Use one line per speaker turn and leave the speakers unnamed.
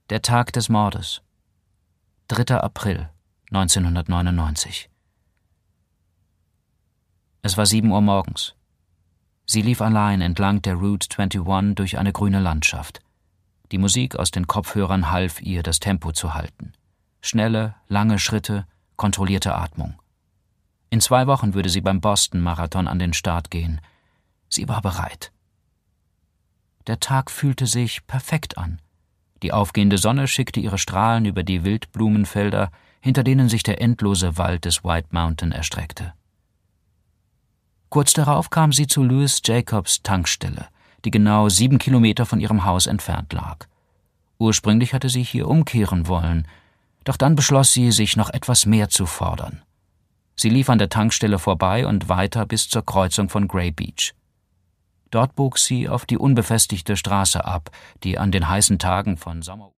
Der Tag des Mordes. 3. April 1999. Es war 7 Uhr morgens. Sie lief allein entlang der Route 21 durch eine grüne Landschaft. Die Musik aus den Kopfhörern half ihr, das Tempo zu halten. Schnelle, lange Schritte, kontrollierte Atmung. In 2 Wochen würde sie beim Boston-Marathon an den Start gehen. Sie war bereit. Der Tag fühlte sich perfekt an. Die aufgehende Sonne schickte ihre Strahlen über die Wildblumenfelder, hinter denen sich der endlose Wald des White Mountain erstreckte. Kurz darauf kam sie zu Louis Jacobs Tankstelle, die genau 7 Kilometer von ihrem Haus entfernt lag. Ursprünglich hatte sie hier umkehren wollen, doch dann beschloss sie, sich noch etwas mehr zu fordern. Sie lief an der Tankstelle vorbei und weiter bis zur Kreuzung von Grey Beach. Dort bog sie auf die unbefestigte Straße ab, die an den heißen Tagen von Sommer